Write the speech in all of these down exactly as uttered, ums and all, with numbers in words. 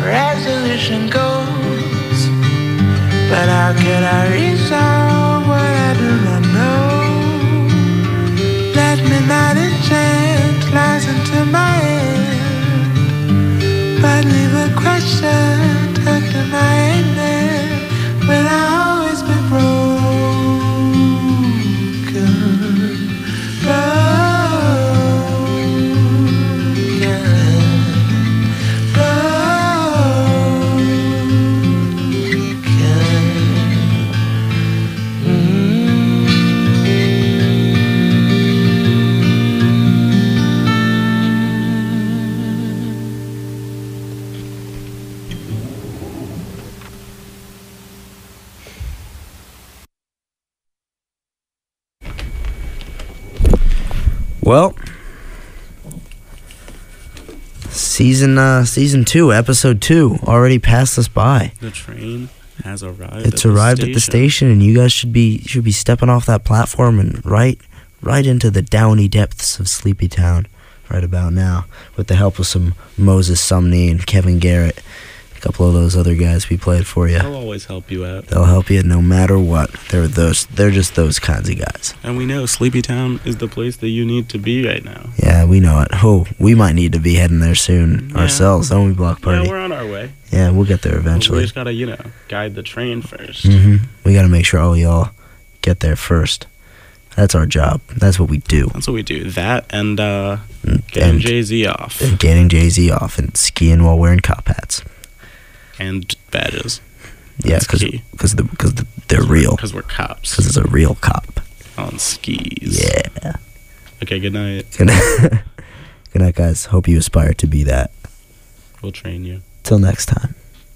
resolution goes. But how could I resolve what I do not know? Let midnight enchant lies into my head, but leave a question tucked in my amen. Will I always be broken? Broken, Well, season uh, season two, episode two, already passed us by. The train has arrived. It's at arrived the at the station, and you guys should be should be stepping off that platform and right right into the downy depths of Sleepy Town right about now, with the help of some Moses Sumney and Kevin Garrett, a couple of those other guys we played for you. They'll always help you out. They'll help you no matter what. They're those. They're just those kinds of guys. And we know Sleepy Town is the place that you need to be right now. Yeah, we know it. Oh, we might need to be heading there soon Yeah. ourselves, don't we, Block Party? Yeah, we're on our way. Yeah, we'll get there eventually. We just gotta, you know, guide the train first. Mm-hmm. We gotta make sure all y'all get there first. That's our job. That's what we do. That's what we do. That and uh, And- getting and- Jay-Z off. And getting Jay-Z off and skiing while wearing cop hats. And badges. Yeah, That's because key. because the, because the, they're real. Because we're cops. Because it's a real cop. On skis. Yeah. Okay, good night. Good night. Good night, guys. Hope you aspire to be that. We'll train you. Till next time.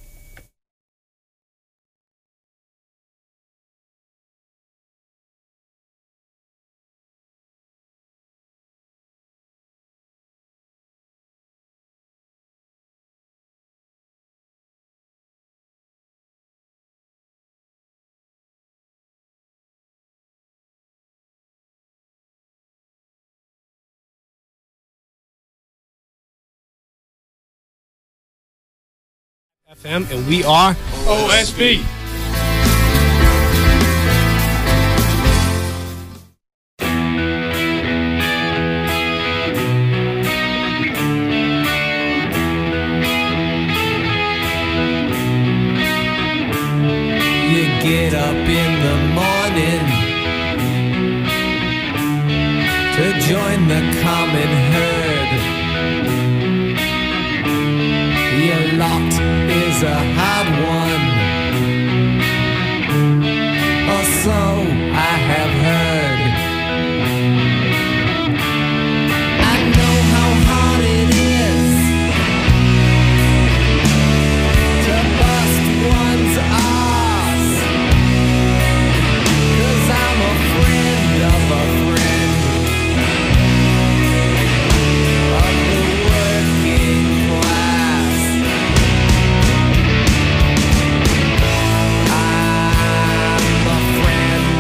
F M, and we are O S B. You get up in the morning to join the common herd. Your lot is a hard one, or so I have heard. I know how hard it is to bust one's ass, 'cause I'm a friend of a friend of the working class. I'm a friend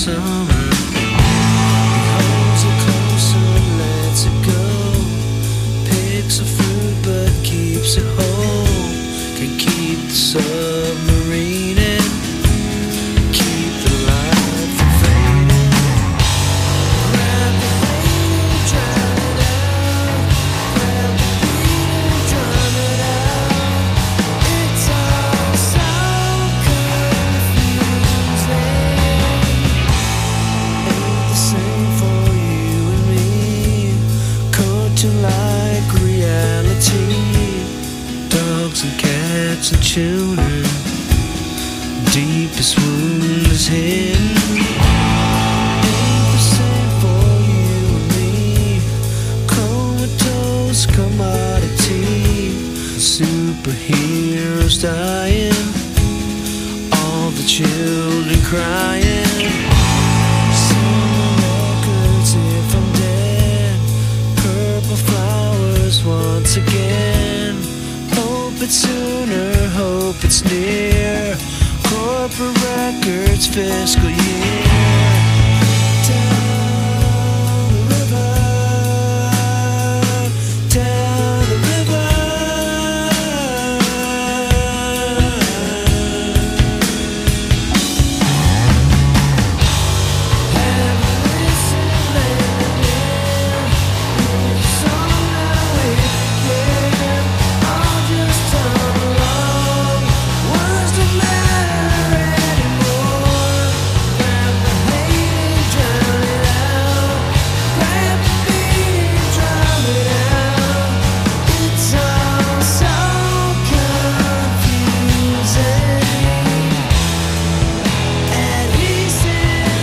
summer. He holds it closer and lets it go. Picks a fruit but keeps it whole. Can keep the submarine in. Keep the light from fading. Grab the pain, drown it out. Grab the beat, drum it out. It's all so confusing. Ain't the same for you and me. Caught to like reality. Dogs and cats and children. Deepest wound is hidden. Ain't the same for you and me. Comatose commodity. Superheroes dying. All the children crying. Sing records if I'm dead. Purple flowers once again. Hope it's sooner, hope it's near. Corporate records fiscal year. Down the river, down the river. Have you listened lately? Hear the song now again. I'll just turn along. Words don't matter anymore. Grab the hate, drown it out. Grab the beat, drum it out. It's all so confusing. Adhesive,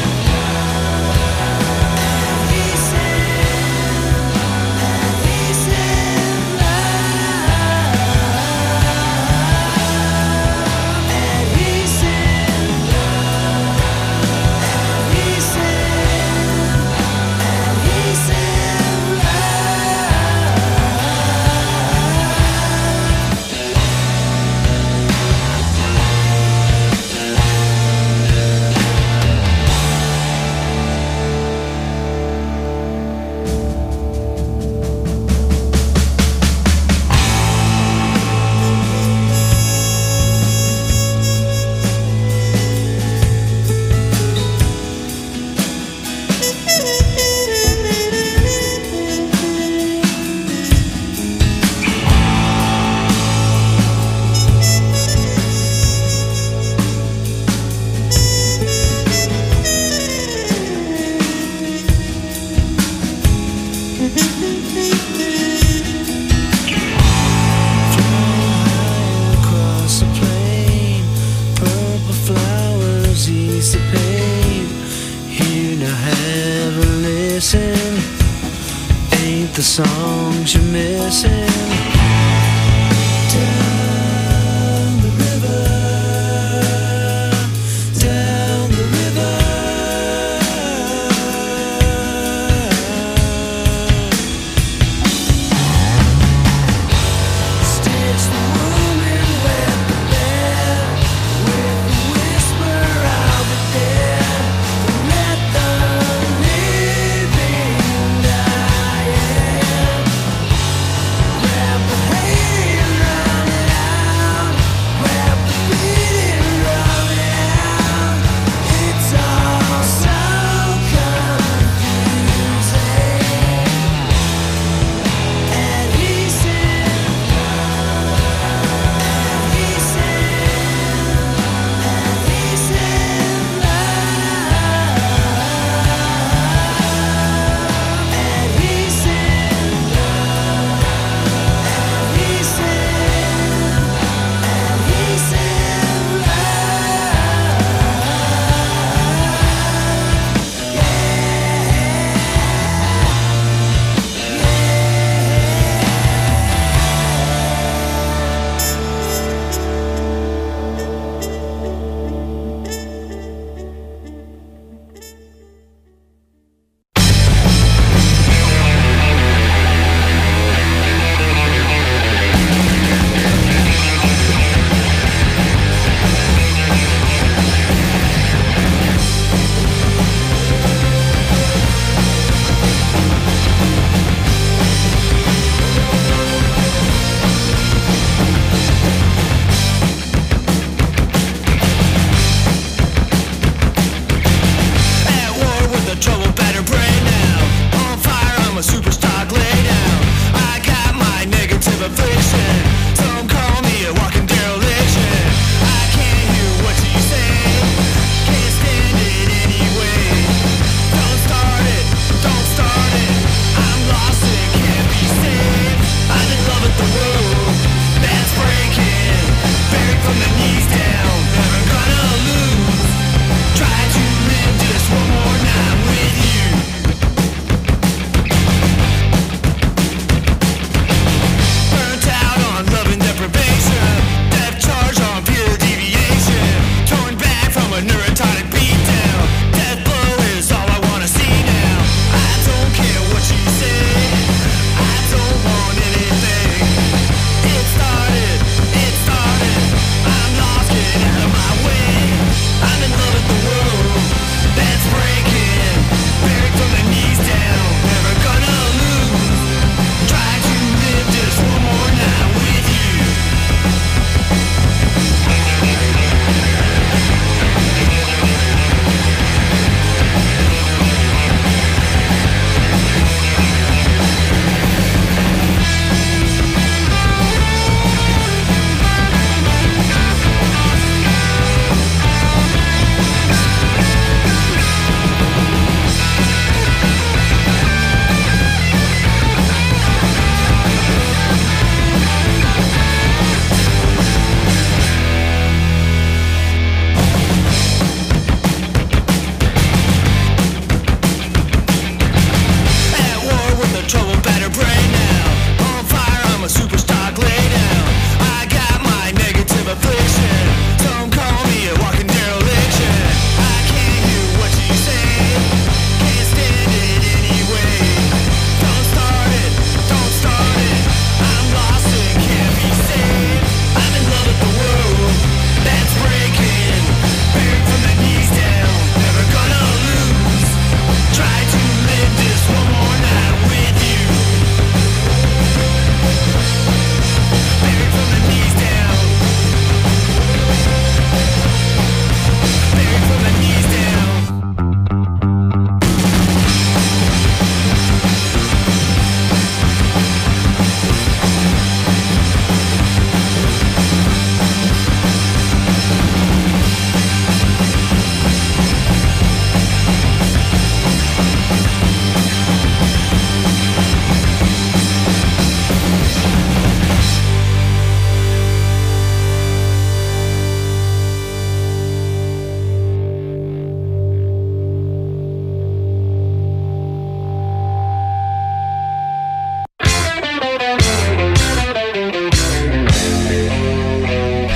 across the plain. Purple flowers ease the pain. Here now have a listen. Ain't the songs you're missing. Down the river, down the river. Stitch the wound and wet the bed. With a whisper I'll be dead. But let the living die. Grab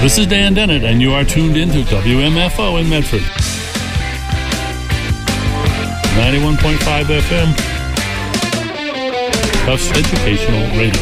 This is Dan Dennett, and you are tuned in to W M F O in Medford. ninety-one point five F M. Tufts Educational Radio.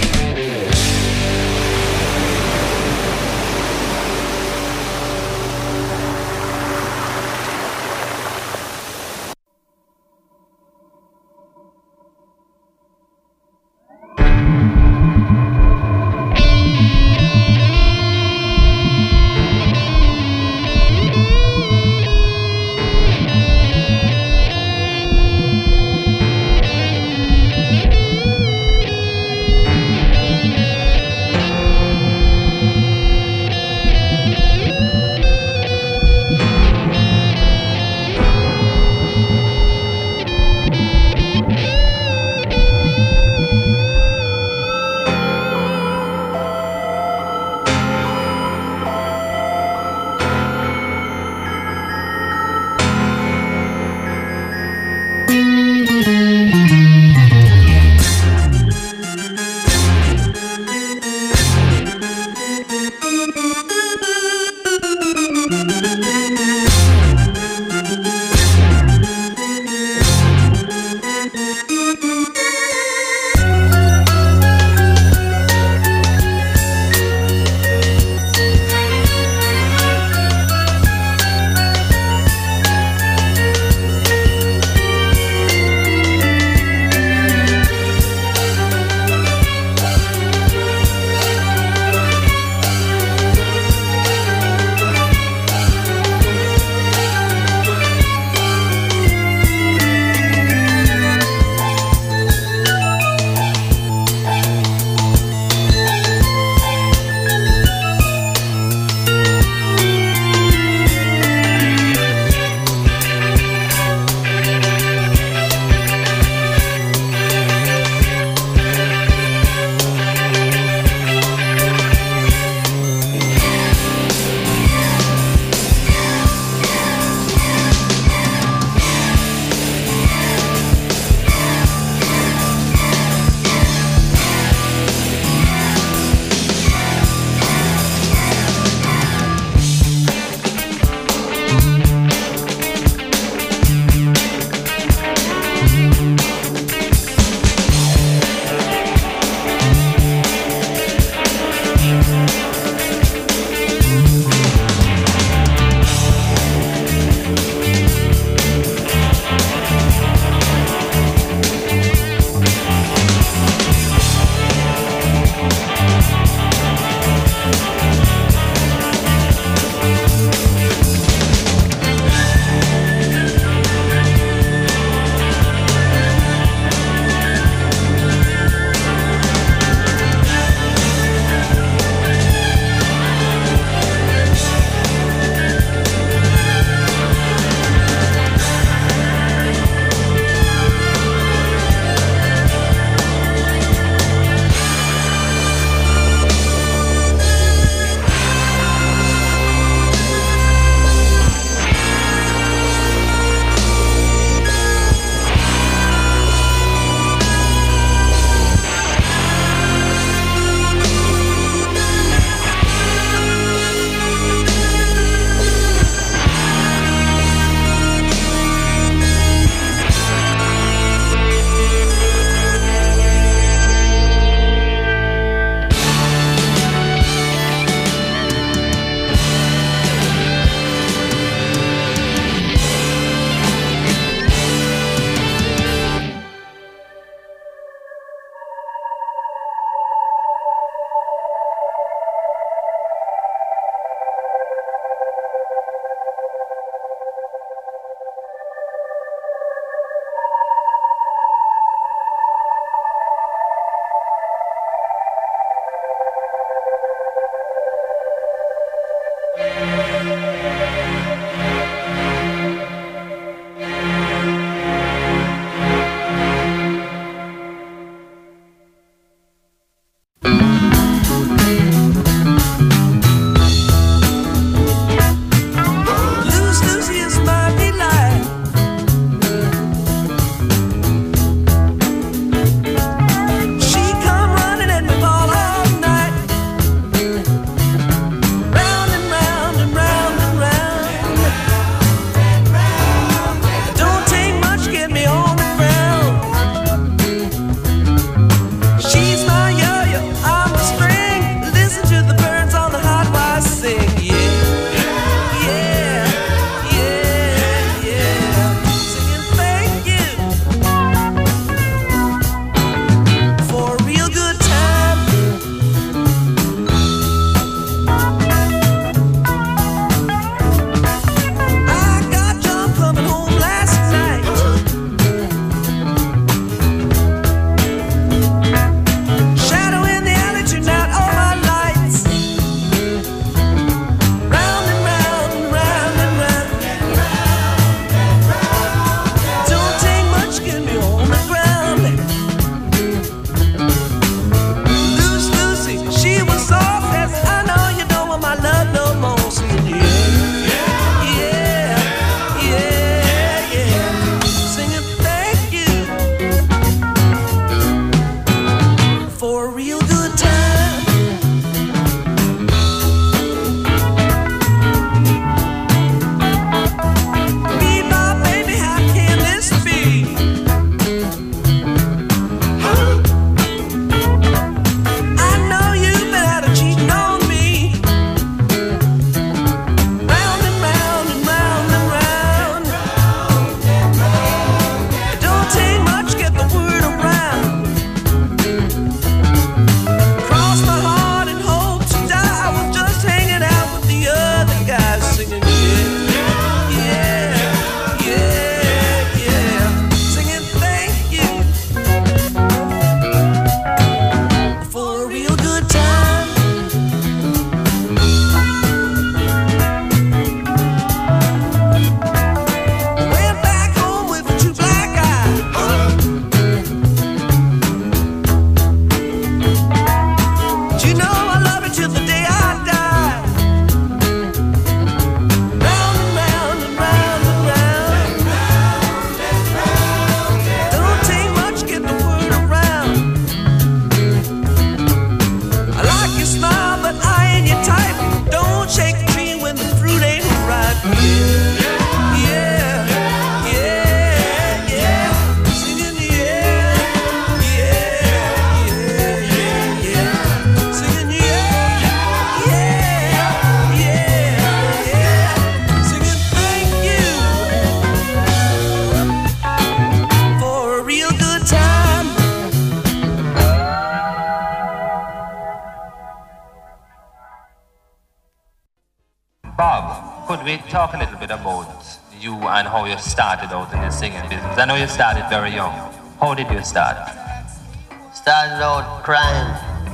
Bob, could we talk a little bit about you and how you started out in the singing business? I know you started very young. How did you start? Started out crying.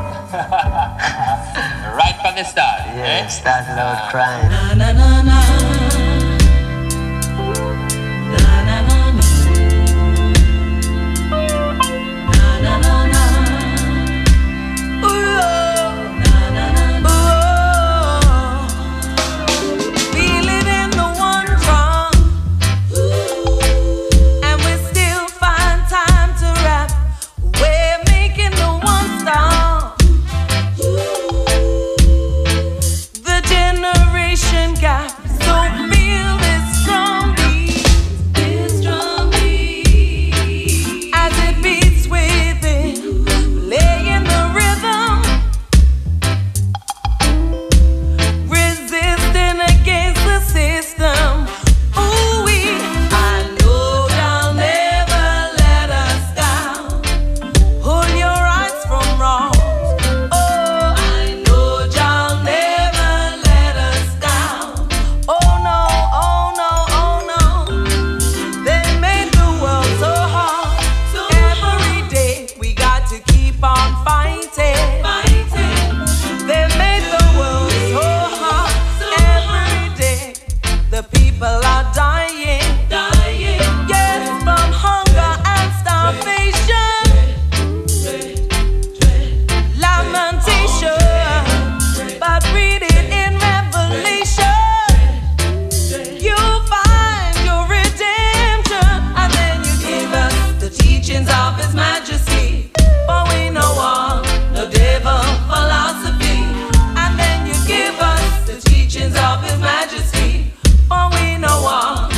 Right from the start, yeah, eh? started out crying. Na na na na. Na na na na. Na na na na. Ooh, na na na. Ooh, we live in the one wrong, and we still find time to rap. We're making the one song. The generation gap, so feel this strong beat, this strong beat, as it beats within, playing the rhythm, resisting against the system. Ooh, we, I know they'll never let us down. Pull your eyes from wrong. Oh, I know y'all never let us down. Oh no, oh no, oh no. They made the world so hard. Every day we got to keep on fighting. They made the world so hard. Every day the people are dying. Yes, from hunger and starvation, lamentation. But read it in Revelation. You'll find your redemption, and then you give us the teachings of His Majesty. For we know all, no devil philosophy. And then you give us the teachings of His Majesty. For we know all,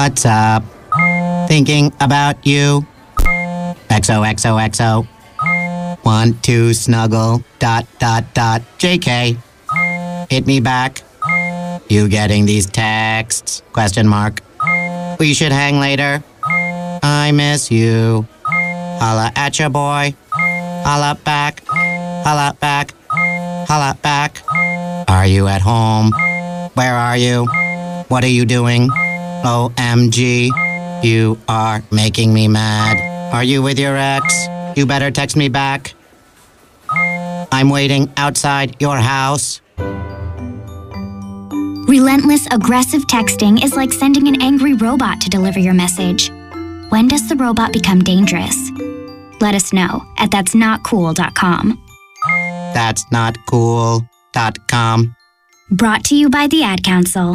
What's up? Thinking about you. X O X O X O. Want to snuggle. Dot dot dot. J K. Hit me back. You getting these texts? Question mark. We should hang later. I miss you. Holla at your boy. Holla back. Holla back. Holla back. Are you at home? Where are you? What are you doing? O M G. You are making me mad. Are you with your ex? You better text me back. I'm waiting outside your house. Relentless, aggressive texting is like sending an angry robot to deliver your message. When does the robot become dangerous? Let us know at that's not cool dot com. That's not cool dot com. Brought to you by the Ad Council.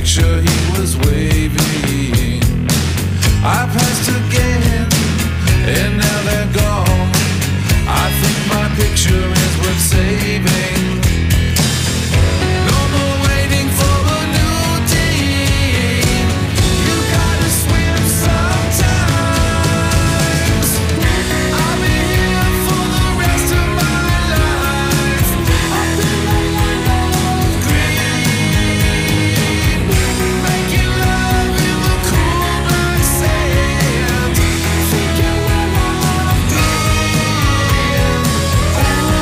picture he was waving. I passed again, and now they're gone. I think my picture is worth saving. No more waiting for a new day. You gotta swim sometimes. I'll be here for the rest of my life. Up in the land of green, making love in the cool black sand. Thinking we're all green. Oh,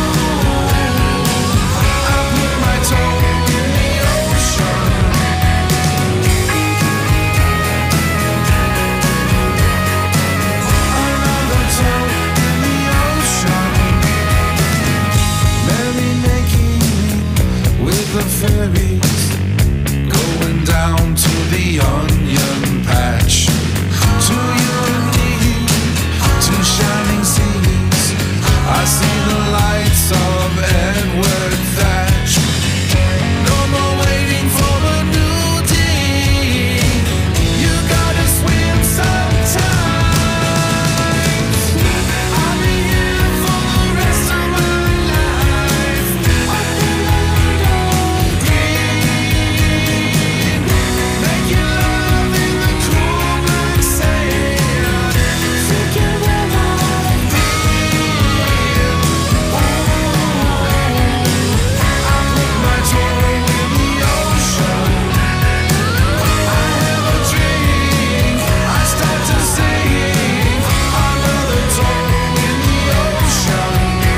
I put my toe in the ocean. Another toe in the ocean. Merrymaking with the fairies, going down to the onion patch. To you and me, two shining seas. I see the lights of Edward Thatch. No more waiting for a new day. You gotta swim sometimes. I'll be here for the rest of my life. Up in the land of green, making love in the cool black sand. Thinking we're all green. Oh, I put my toe in the ocean. I have a drink. I start to sing. Another toe in the ocean.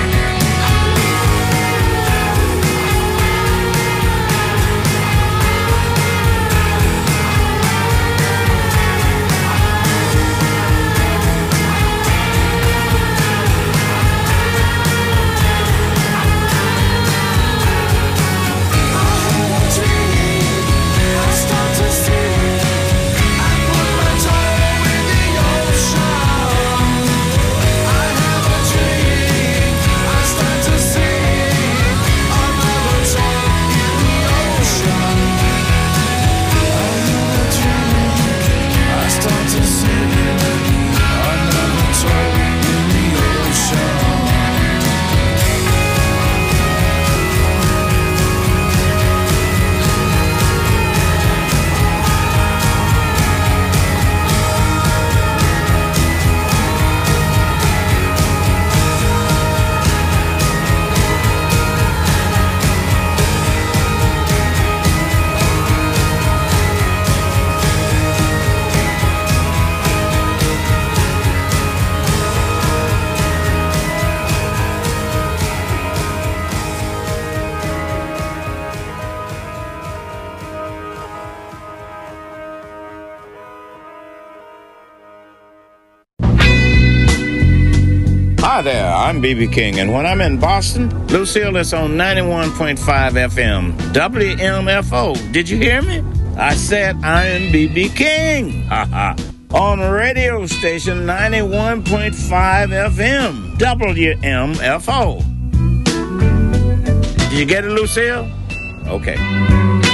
Hi there, I'm B B King, and when I'm in Boston, Lucille is on ninety-one point five F M, W M F O. Did you hear me? I said I'm B B King. Ha ha. On radio station ninety-one point five F M, W M F O. Did you get it, Lucille? Okay.